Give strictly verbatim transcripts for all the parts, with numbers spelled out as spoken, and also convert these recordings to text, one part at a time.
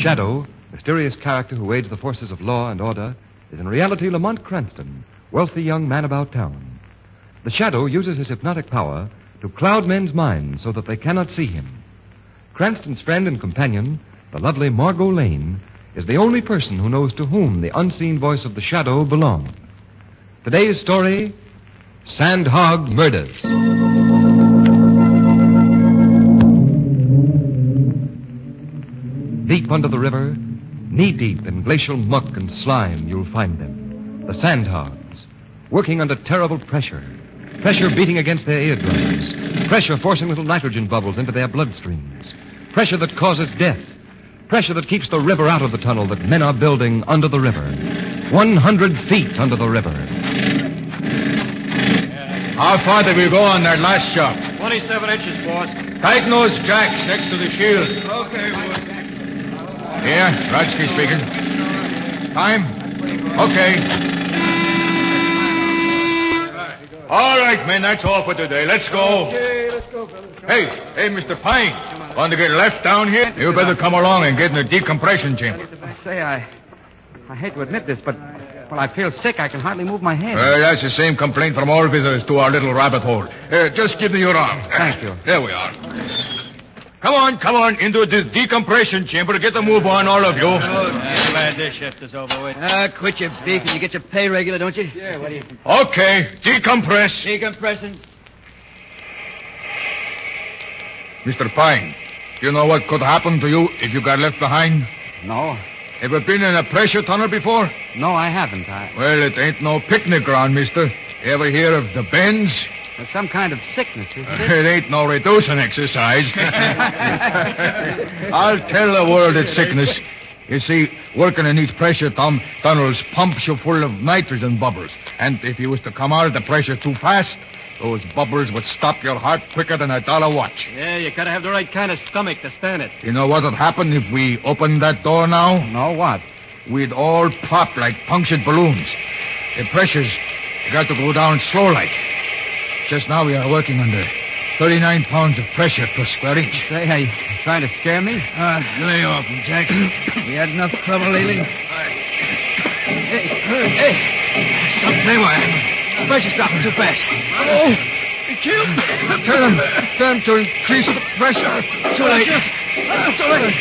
Shadow, mysterious character who aids the forces of law and order, is in reality Lamont Cranston, wealthy young man about town. The Shadow uses his hypnotic power to cloud men's minds so that they cannot see him. Cranston's friend and companion, the lovely Margot Lane, is the only person who knows to whom the unseen voice of the Shadow belongs. Today's story, Sandhog Murders. Deep under the river, knee-deep in glacial muck and slime, you'll find them. The Sandhogs, working under terrible pressure. Pressure beating against their eardrums. Pressure forcing little nitrogen bubbles into their bloodstreams. Pressure that causes death. Pressure that keeps the river out of the tunnel that men are building under the river. One hundred feet under the river. How far did we go on that last shot? twenty-seven inches, boss. Tighten those jacks next to the shield. Okay, boss. Here, Rodsky speaking. Time? Okay. All right, men, that's all for today. Let's go. Okay, let's go, fellas. Hey, hey, Mister Pine. Want to get left down here? You better come along and get in the decompression chamber. I say, I, I hate to admit this, but well, I feel sick. I can hardly move my head. Uh, that's the same complaint from all visitors to our little rabbit hole. Uh, just give me your arm. Thank you. There we are. Come on, come on, into the decompression chamber. Get the move on, all of you. Oh, I'm glad this shift is over with. Ah, quit your beef and you get your pay regular, don't you? Yeah, what do you think? Okay, decompress. Decompressing. Mister Pine, do you know what could happen to you if you got left behind? No. Ever been in a pressure tunnel before? No, I haven't. I... Well, it ain't no picnic ground, mister. You ever hear of the bends? It's some kind of sickness, isn't it? It ain't no reducing exercise. I'll tell the world it's sickness. You see, working in these pressure tum- tunnels pumps you full of nitrogen bubbles. And if you was to come out of the pressure too fast, those bubbles would stop your heart quicker than a dollar watch. Yeah, you gotta have the right kind of stomach to stand it. You know what'd happen if we opened that door now? No, what? We'd all pop like punctured balloons. The pressure's got to go down slow like. Just now we are working under thirty-nine pounds of pressure per square inch. Say, are you trying to scare me? Ah, lay off him, Jack. We had enough trouble lately. Hey, hey. Stop, say what? The pressure's dropping too fast. Oh, you killed me. Tell him, tell him to increase the pressure. Too late. Too late.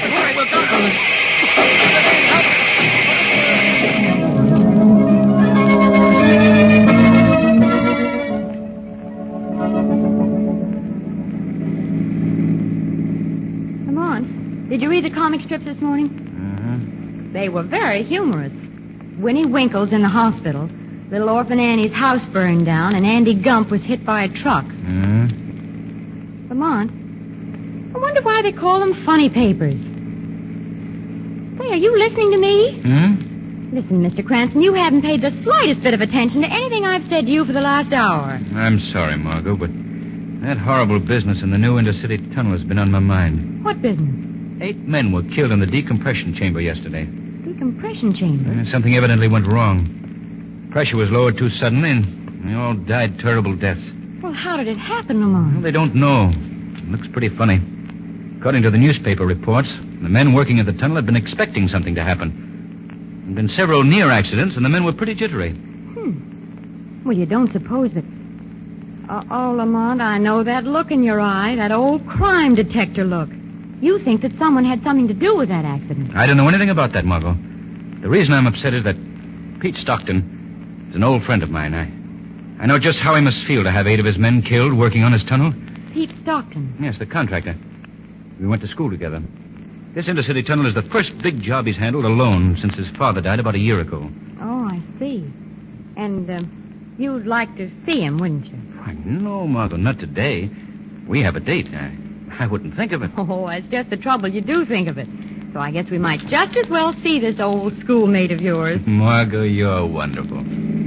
Did you read the comic strips this morning? Mm-hmm. They were very humorous. Winnie Winkle's in the hospital. Little orphan Annie's house burned down, and Andy Gump was hit by a truck. Mm-hmm. Lamont, I wonder why they call them funny papers. Say, are you listening to me? Hmm? Listen, Mister Cranston, you haven't paid the slightest bit of attention to anything I've said to you for the last hour. I'm sorry, Margot, but that horrible business in the new intercity tunnel has been on my mind. What business? Eight men were killed in the decompression chamber yesterday. Decompression chamber? Uh, something evidently went wrong. Pressure was lowered too suddenly, and they all died terrible deaths. Well, how did it happen, Lamont? Well, they don't know. It looks pretty funny. According to the newspaper reports, the men working at the tunnel had been expecting something to happen. There had been several near accidents, and the men were pretty jittery. Hmm. Well, you don't suppose that... Uh, oh, Lamont, I know that look in your eye, that old crime detector look. You think that someone had something to do with that accident. I don't know anything about that, Margot. The reason I'm upset is that Pete Stockton is an old friend of mine. I, I know just how he must feel to have eight of his men killed working on his tunnel. Pete Stockton? Yes, the contractor. We went to school together. This intercity tunnel is the first big job he's handled alone since his father died about a year ago. Oh, I see. And uh, you'd like to see him, wouldn't you? Why, no, Margot, not today. We have a date. I, I wouldn't think of it. Oh, that's just the trouble. You do think of it. So I guess we might just as well see this old schoolmate of yours. Margot, you're wonderful.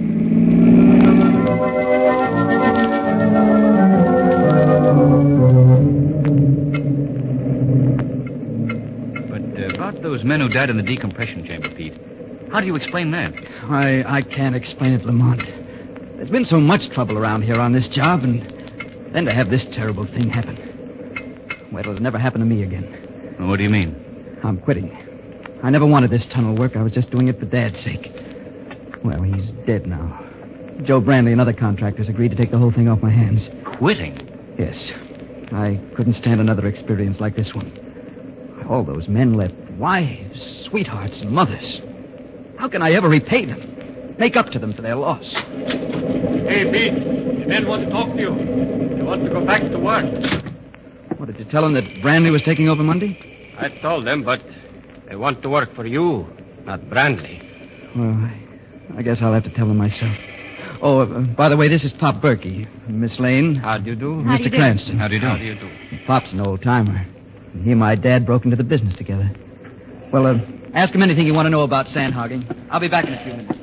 But uh, about those men who died in the decompression chamber, Pete, how do you explain that? I, I can't explain it, Lamont. There's been so much trouble around here on this job, and then to have this terrible thing happen. Well, it'll never happen to me again. What do you mean? I'm quitting. I never wanted this tunnel work. I was just doing it for Dad's sake. Well, he's dead now. Joe Brandley and other contractors agreed to take the whole thing off my hands. Quitting? Yes. I couldn't stand another experience like this one. All those men left wives, sweethearts, and mothers. How can I ever repay them? Make up to them for their loss? Hey, Pete. The men want to talk to you. They want to go back to work. What, did you tell them that Brandley was taking over Monday? I told them, but they want to work for you, not Brandley. Well, I, I guess I'll have to tell them myself. Oh, uh, by the way, this is Pop Berkey. Miss Lane. How do you do? How do Mister you do? Cranston. How do you do? How do you do? Pop's an old-timer. He and my dad broke into the business together. Well, uh, ask him anything you want to know about sandhogging. I'll be back in a few minutes.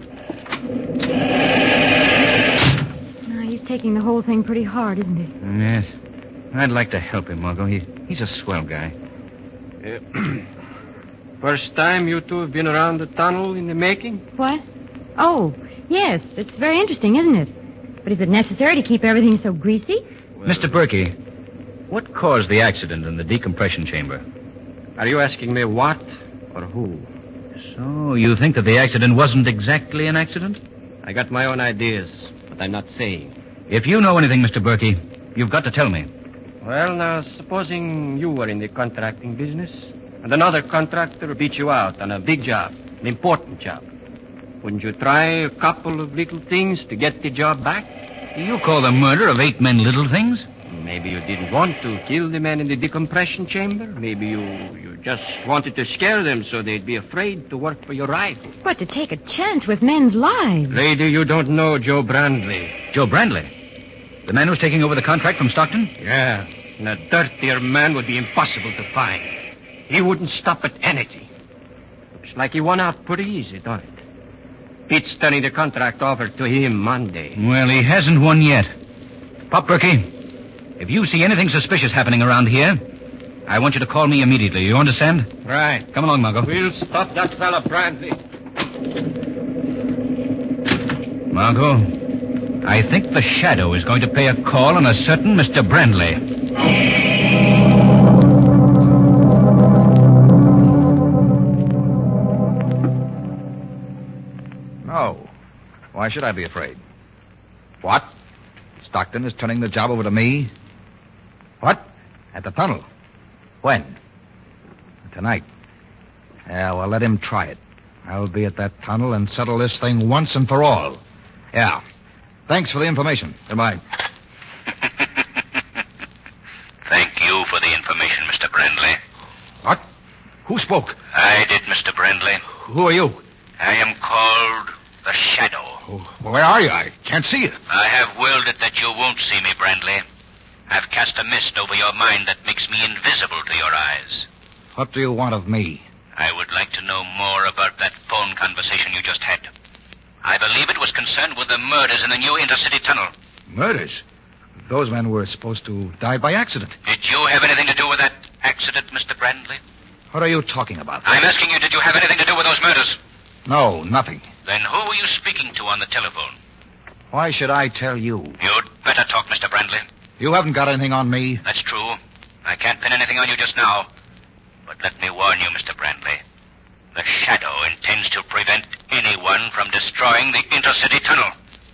Now, he's taking the whole thing pretty hard, isn't he? Yes. I'd like to help him, Margot. He, he's a swell guy. Uh, First time you two have been around the tunnel in the making? What? Oh, yes. It's very interesting, isn't it? But is it necessary to keep everything so greasy? Well, Mister Berkey, what caused the accident in the decompression chamber? Are you asking me what or who? So, you think that the accident wasn't exactly an accident? I got my own ideas, but I'm not saying. If you know anything, Mister Berkey, you've got to tell me. Well, now, supposing you were in the contracting business, and another contractor beat you out on a big job, an important job. Wouldn't you try a couple of little things to get the job back? You call the murder of eight men little things? Maybe you didn't want to kill the men in the decompression chamber. Maybe you, you just wanted to scare them so they'd be afraid to work for your rival. But to take a chance with men's lives. Lady, you don't know Joe Brandley. Joe Brandley? The man who's taking over the contract from Stockton? Yeah, and a dirtier man would be impossible to find. He wouldn't stop at anything. Looks like he won out pretty easy, don't it? Pete's turning the contract over to him Monday. Well, he hasn't won yet. Pop Berkey, if you see anything suspicious happening around here, I want you to call me immediately. You understand? Right. Come along, Margot. We'll stop that fella Brandley. Margot, I think the Shadow is going to pay a call on a certain Mister Brandley. No. Why should I be afraid? What? Stockton is turning the job over to me? What? At the tunnel? When? Tonight. Yeah, well, let him try it. I'll be at that tunnel and settle this thing once and for all. Yeah. Thanks for the information. Goodbye. Thank you for the information, Mister Brandley. What? Who spoke? I did, Mister Brandley. Who are you? I am called the Shadow. Oh, where are you? I can't see you. I have willed it that you won't see me, Brandley. I've cast a mist over your mind that makes me invisible to your eyes. What do you want of me? I would like to know more about that phone conversation you just had. I believe it was concerned with the murders in the new intercity tunnel. Murders? Those men were supposed to die by accident. Did you have anything to do with that accident, Mister Brandley? What are you talking about? I'm asking you, did you have anything to do with those murders? No, nothing. Then who were you speaking to on the telephone? Why should I tell you? You'd better talk, Mister Brandley. You haven't got anything on me. That's true. I can't pin anything on you just now. But let me warn you, Mister Brandley. The Shadow intends to prevent anyone from destroying the intercity tunnel.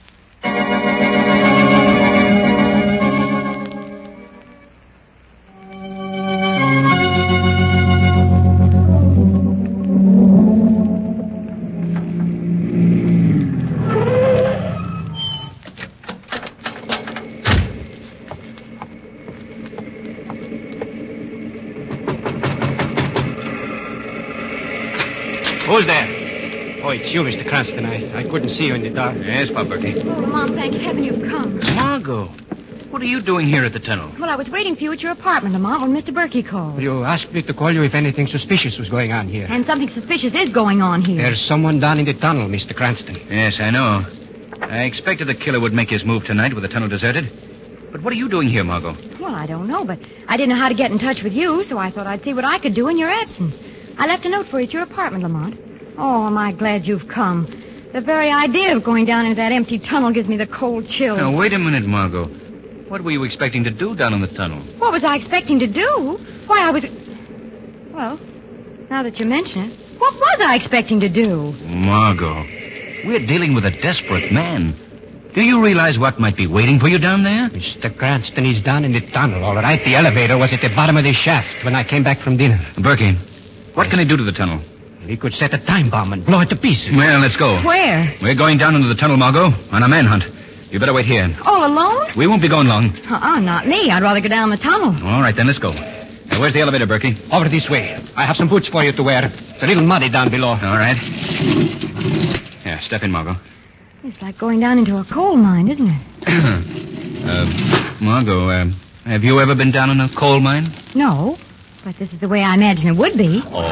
Who's there? Oh, it's you, Mister Cranston. I, I couldn't see you in the dark. Yes, Pop Berkey. Oh, Mom, thank heaven you've come. Margot, what are you doing here at the tunnel? Well, I was waiting for you at your apartment, Lamont, when Mister Berkey called. You asked me to call you if anything suspicious was going on here. And something suspicious is going on here. There's someone down in the tunnel, Mister Cranston. Yes, I know. I expected the killer would make his move tonight with the tunnel deserted. But what are you doing here, Margot? Well, I don't know, but I didn't know how to get in touch with you, so I thought I'd see what I could do in your absence. I left a note for you at your apartment, Lamont. Oh, am I glad you've come. The very idea of going down into that empty tunnel gives me the cold chills. Now, wait a minute, Margot. What were you expecting to do down in the tunnel? What was I expecting to do? Why, I was... Well, now that you mention it... What was I expecting to do? Margot, we're dealing with a desperate man. Do you realize what might be waiting for you down there? Mister Cranston is down in the tunnel, all right. The elevator was at the bottom of the shaft when I came back from dinner. Berkey, what can he do to the tunnel? He could set a time bomb and blow it to pieces. Well, let's go. Where? We're going down into the tunnel, Margot, on a manhunt. You better wait here. All alone? We won't be going long. Uh-uh, not me. I'd rather go down the tunnel. All right, then, let's go. Now, where's the elevator, Berkey? Over this way. I have some boots for you to wear. It's a little muddy down below. All right. Yeah, step in, Margot. It's like going down into a coal mine, isn't it? uh, Margot, uh, have you ever been down in a coal mine? No, but this is the way I imagine it would be. Oh.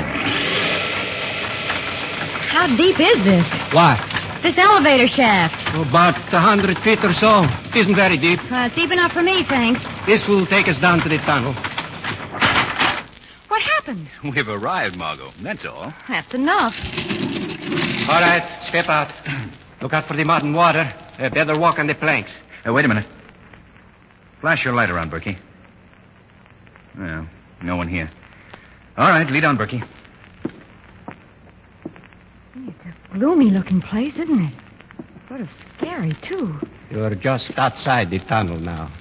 How deep is this? What? This elevator shaft. About a hundred feet or so. It isn't very deep. Uh, it's deep enough for me, thanks. This will take us down to the tunnel. What happened? We've arrived, Margot. That's all. That's enough. All right, step out. Look out for the mud and water. Uh, better walk on the planks. Uh, wait a minute. Flash your light around, Berkey. Well, no one here. All right, lead on, Berkey. It's a gloomy-looking place, isn't it? Sort of scary, too. You're just outside the tunnel now.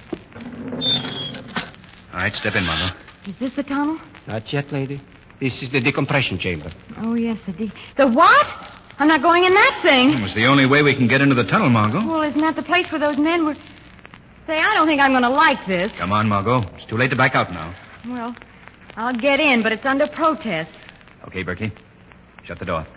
All right, step in, Margot. Is this the tunnel? Not yet, lady. This is the decompression chamber. Oh, yes, the de- The what? I'm not going in that thing. It was the only way we can get into the tunnel, Margot. Well, isn't that the place where those men were... Say, I don't think I'm going to like this. Come on, Margot. It's too late to back out now. Well, I'll get in, but it's under protest. Okay, Berkey. Shut the door.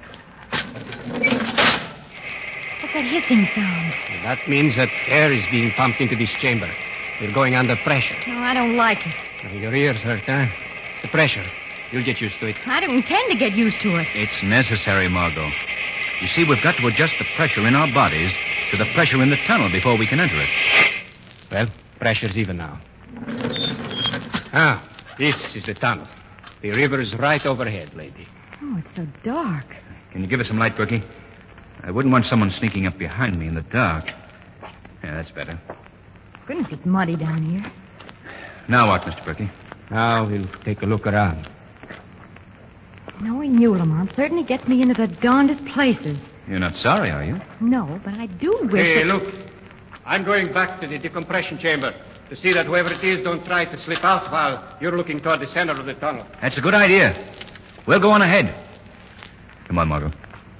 What's that hissing sound? That means that air is being pumped into this chamber. You're going under pressure. No, I don't like it. Your ears hurt, huh? The pressure. You'll get used to it. I don't intend to get used to it. It's necessary, Margot. You see, we've got to adjust the pressure in our bodies to the pressure in the tunnel before we can enter it. Well, pressure's even now. Ah, this is the tunnel. The river is right overhead, lady. Oh, it's so dark. Can you give us some light, Berkey? I wouldn't want someone sneaking up behind me in the dark. Yeah, that's better. Goodness, it's muddy down here. Now what, Mister Berkey? Now we'll take a look around. Knowing you, Lamont, certainly gets me into the darndest places. You're not sorry, are you? No, but I do wish Hey, that... look. I'm going back to the decompression chamber to see that whoever it is don't try to slip out while you're looking toward the center of the tunnel. That's a good idea. We'll go on ahead. Come on, Margot.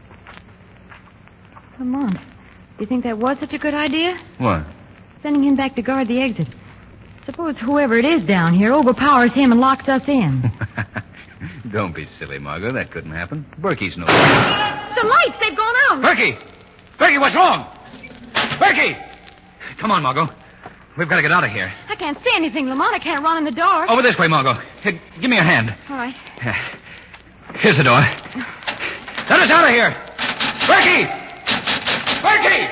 Lamont, do you think that was such a good idea? What? Sending him back to guard the exit. Suppose whoever it is down here overpowers him and locks us in. Don't be silly, Margot. That couldn't happen. Berkey's no... The lights, they've gone out. Berkey! Berkey, what's wrong? Berkey! Come on, Margot. We've got to get out of here. I can't see anything, Lamont. I can't run in the dark. Over this way, Margot. Here, give me a hand. All right. Here's the door. Let us out of here! Berkey! Berkey!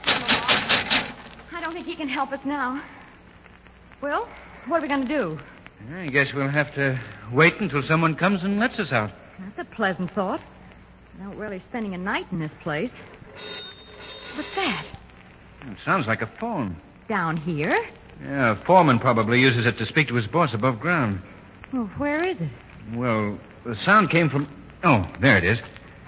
I don't think he can help us now. Well, what are we going to do? I guess we'll have to wait until someone comes and lets us out. That's a pleasant thought. Not really spending a night in this place. What's that? It sounds like a phone. Down here? Yeah, a foreman probably uses it to speak to his boss above ground. Well, where is it? Well, the sound came from... Oh, there it is.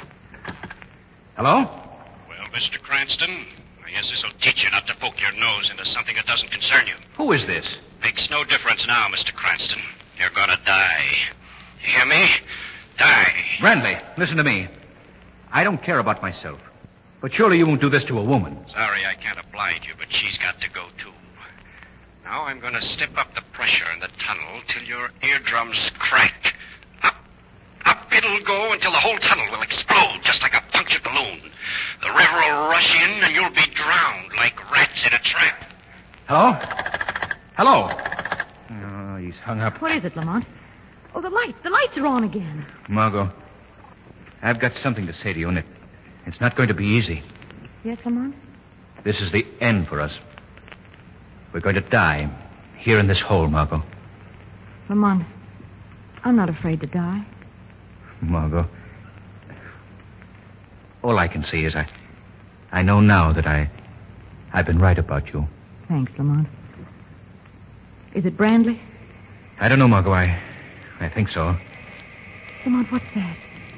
Hello? Well, Mister Cranston, I guess this'll teach you not to poke your nose into something that doesn't concern you. Who is this? Makes no difference now, Mister Cranston. You're gonna die. You hear me? Die. Brandley, listen to me. I don't care about myself. But surely you won't do this to a woman. Sorry I can't oblige you, but she's got to go, too. Now I'm gonna step up the pressure in the tunnel till your eardrums crack. Up, up it'll go until the whole tunnel will explode, just like a punctured balloon. The river will rush in, and you'll be drowned like rats in a trap. Hello? Hello? Oh, he's hung up. What is it, Lamont? Oh, the lights. The lights are on again. Margot, I've got something to say to you, and it, it's not going to be easy. Yes, Lamont? This is the end for us. We're going to die here in this hole, Margot. Lamont, I'm not afraid to die. Margot, all I can see is I, I know now that I, I've been right about you. Thanks, Lamont. Is it Brandley? I don't know, Margot. I, I think so. Lamont, what's that?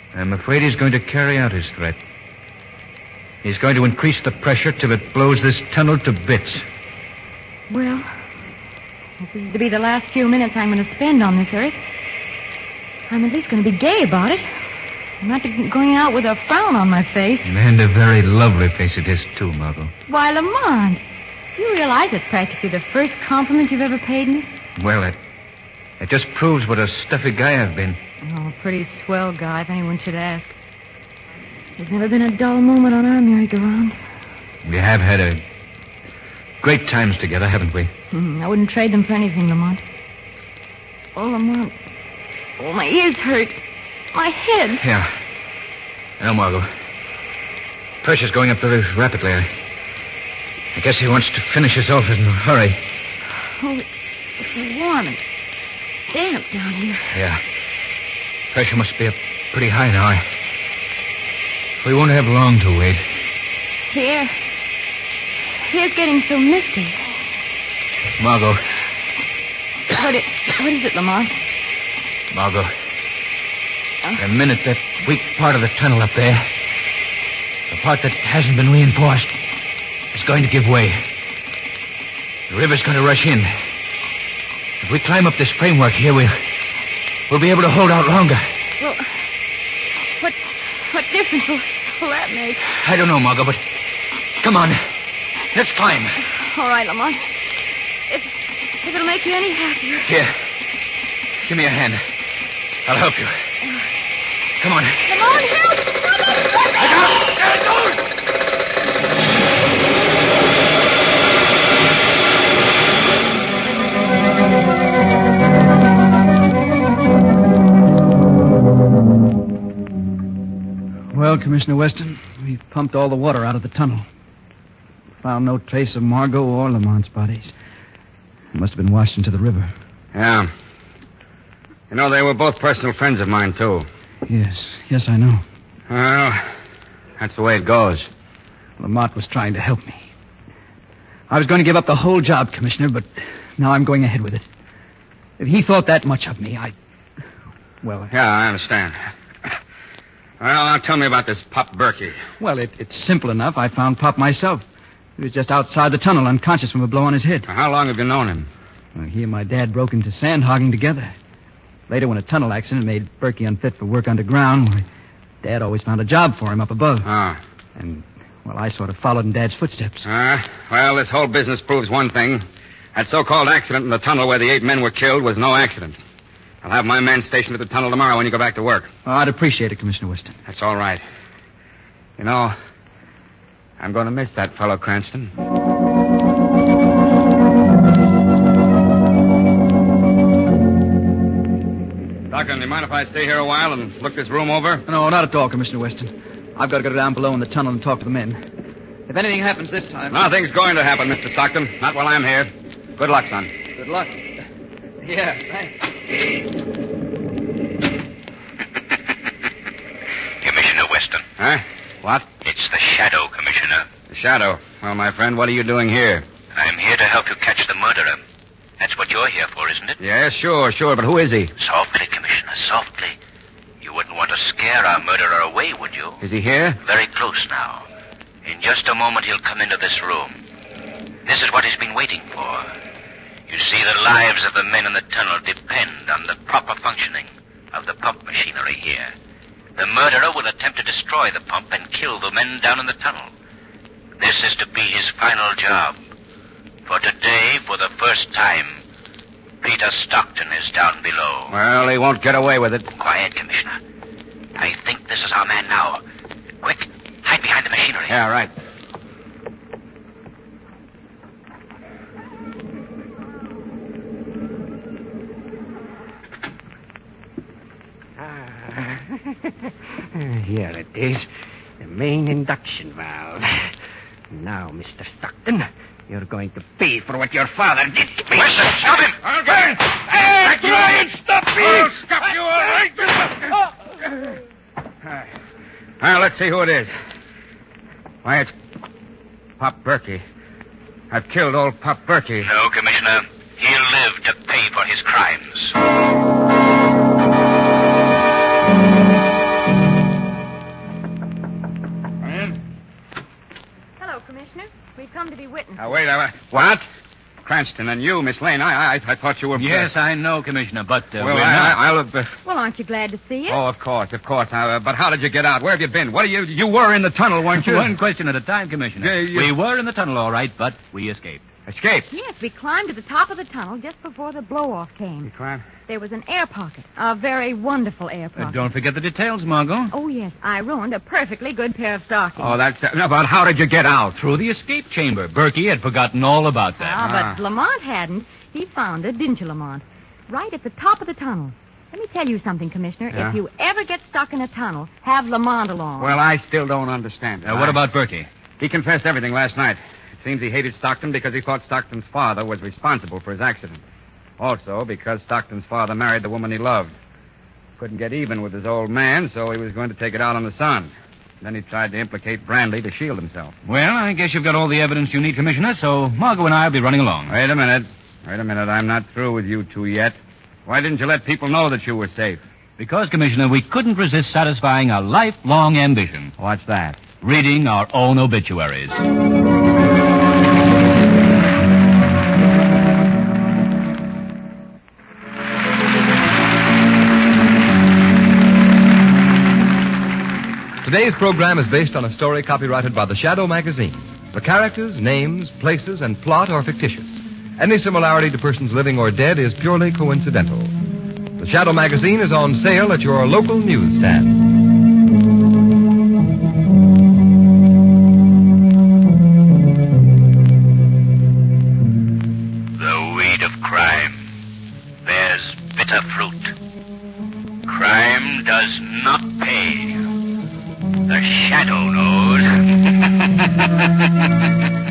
I'm afraid he's going to carry out his threat. He's going to increase the pressure till it blows this tunnel to bits. Well, if this is to be the last few minutes I'm going to spend on this earth, I'm at least going to be gay about it. I'm not going out with a frown on my face. And a very lovely face it is, too, Margot. Why, Lamont, do you realize it's practically the first compliment you've ever paid me? Well, it, it just proves what a stuffy guy I've been. Oh, a pretty swell guy, if anyone should ask. There's never been a dull moment on our merry-go-round. We have had a great times together, haven't we? Mm, I wouldn't trade them for anything, Lamont. Oh, Lamont. Oh, my ears hurt. My head. Yeah. Now, Margot. Pressure's going up very rapidly. I, I guess he wants to finish us off in a hurry. Oh, it's so warm and damp down here. Yeah. Pressure must be up pretty high now. I, we won't have long to wait. The air... The air's getting so misty. Margot. What, it, what is it, Lamont? Margot. The minute that weak part of the tunnel up there, the part that hasn't been reinforced, is going to give way. The river's going to rush in. If we climb up this framework here, we'll, we'll be able to hold out longer. Well, what, what difference will, will that make? I don't know, Margot, but come on. Let's climb. All right, Lamont. If, if it'll make you any happier. Here. Give me a hand. I'll help you. Come on. Lamont, help! Look out! There it goes! Well, Commissioner Weston, we've pumped all the water out of the tunnel. Found no trace of Margot or Lamont's bodies. They must have been washed into the river. Yeah. You know, they were both personal friends of mine, too. Yes, yes, I know. Well, that's the way it goes. Lamont was trying to help me. I was going to give up the whole job, Commissioner, but now I'm going ahead with it. If he thought that much of me, I... Well... Yeah, I understand. Well, now tell me about this Pop Berkey. Well, it, it's simple enough. I found Pop myself. He was just outside the tunnel, unconscious from a blow on his head. Now, how long have you known him? Well, he and my dad broke into sand hogging together. Later, when a tunnel accident made Berkey unfit for work underground, well, Dad always found a job for him up above. Ah. And, well, I sort of followed in Dad's footsteps. Ah. Well, this whole business proves one thing. That so-called accident in the tunnel where the eight men were killed was no accident. I'll have my men stationed at the tunnel tomorrow when you go back to work. Oh, I'd appreciate it, Commissioner Weston. That's all right. You know, I'm going to miss that fellow Cranston. Doctor, do you mind if I stay here a while and look this room over? No, not at all, Commissioner Weston. I've got to go down below in the tunnel and talk to the men. If anything happens this time... Nothing's going to happen, Mister Stockton. Not while I'm here. Good luck, son. Good luck. Yeah, thanks. Commissioner Weston. Huh? What? It's the Shadow, Commissioner. The Shadow. Well, my friend, what are you doing here? I'm here to help you catch the murderer. That's what you're here for, isn't it? Yeah, sure, sure. But who is he? Softly, Commissioner, softly. You wouldn't want to scare our murderer away, would you? Is he here? Very close now. In just a moment, he'll come into this room. This is what he's been waiting for. You see, the lives of the men in the tunnel depend on the proper functioning of the pump machinery here. The murderer will attempt to destroy the pump and kill the men down in the tunnel. This is to be his final job. For today, for the first time, Peter Stockton is down below. Well, he won't get away with it. Quiet, Commissioner. I think this is our man now. Quick, hide behind the machinery. Yeah, right. Here it is. The main induction valve. Now, Mister Stockton, you're going to pay for what your father did to me. Weston, stop him! I'll get him! Hey, try and stop me! I'll stop you, all right? Now, let's see who it is. Why, it's Pop Berkey. I've killed old Pop Berkey. No, Commissioner. He'll live to pay for his crimes. Cranston, and you, Miss Lane, I, I, I thought you were... Yes, I know, Commissioner, but uh, well, we're I, not. I, I'll... Uh, Well, aren't you glad to see it? oh, of course, of course. Uh, but how did you get out? Where have you been? What are you... You were in the tunnel, weren't you? One question at a time, Commissioner. Yeah, you- We were in the tunnel, all right, but we escaped. Escaped. Yes, we climbed to the top of the tunnel just before the blow-off came. You climbed? There was an air pocket, a very wonderful air Uh, pocket. don't forget the details, Margot. Oh, yes, I ruined a perfectly good pair of stockings. Oh, that's... Uh, no, but how did you get out? Through the escape chamber. Berkey had forgotten all about that. Ah, Ah. but Lamont hadn't. He found it, didn't you, Lamont? Right at the top of the tunnel. Let me tell you something, Commissioner. Yeah? If you ever get stuck in a tunnel, have Lamont along. Well, I still don't understand. Uh, what I- about Berkey? He confessed everything last night. It seems he hated Stockton because he thought Stockton's father was responsible for his accident. Also, because Stockton's father married the woman he loved. Couldn't get even with his old man, so he was going to take it out on the son. Then he tried to implicate Brandley to shield himself. Well, I guess you've got all the evidence you need, Commissioner, so Margot and I will be running along. Wait a minute. Wait a minute. I'm not through with you two yet. Why didn't you let people know that you were safe? Because, Commissioner, we couldn't resist satisfying a lifelong ambition. What's that? Reading our own obituaries. Today's program is based on a story copyrighted by the Shadow magazine. The characters, names, places, and plot are fictitious. Any similarity to persons living or dead is purely coincidental. The Shadow magazine is on sale at your local newsstand. The weed of crime bears bitter fruit. Crime does not pay. The Shadow knows.